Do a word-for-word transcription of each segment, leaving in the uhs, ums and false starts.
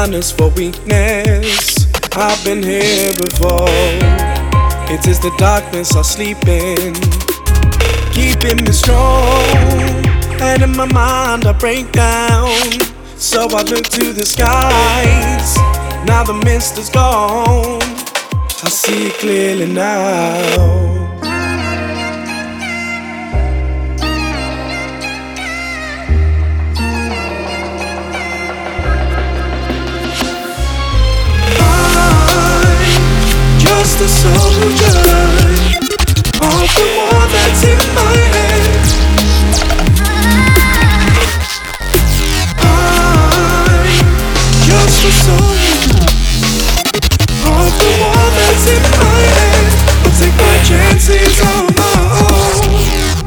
kindness for weakness. I've been here before. It is the darkness I sleep in, keeping me strong. And in my mind I break down, so I look to the skies. Now the mist is gone, I see it clearly now. Just a soldier of the war that's in my head. I'm just a soldier of the war that's in my head. I'll take my chances on my own.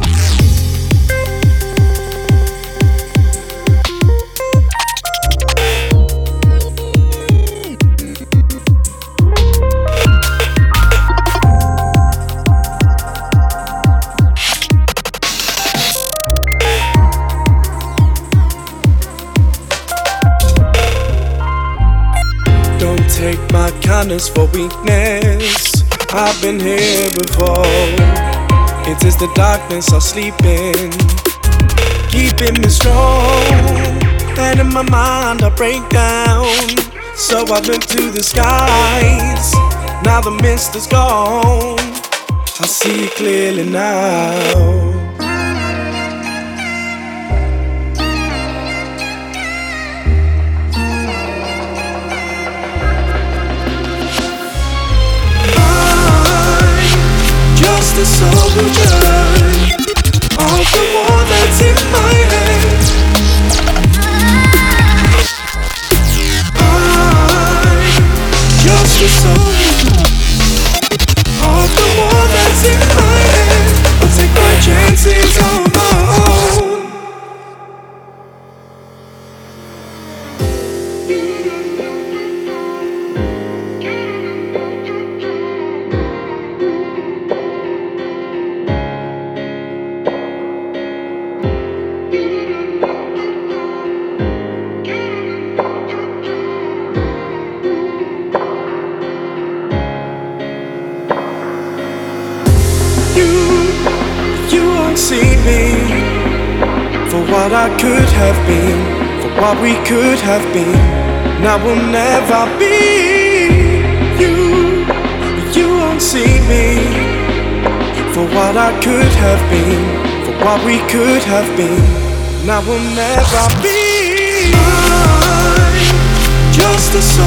Take my kindness for weakness. I've been here before. It is the darkness I sleep in, keeping me strong. And in my mind I break down, so I look to the skies. Now the mist is gone, I see it clearly now. The soldier of the war that's in my head. I'm just a soldier of the war that's in my head. I'll take my chances on my own. See me for what I could have been, for what we could have been. And I will never be you. You won't see me for what I could have been, for what we could have been. And I will never be. I'm just a soul.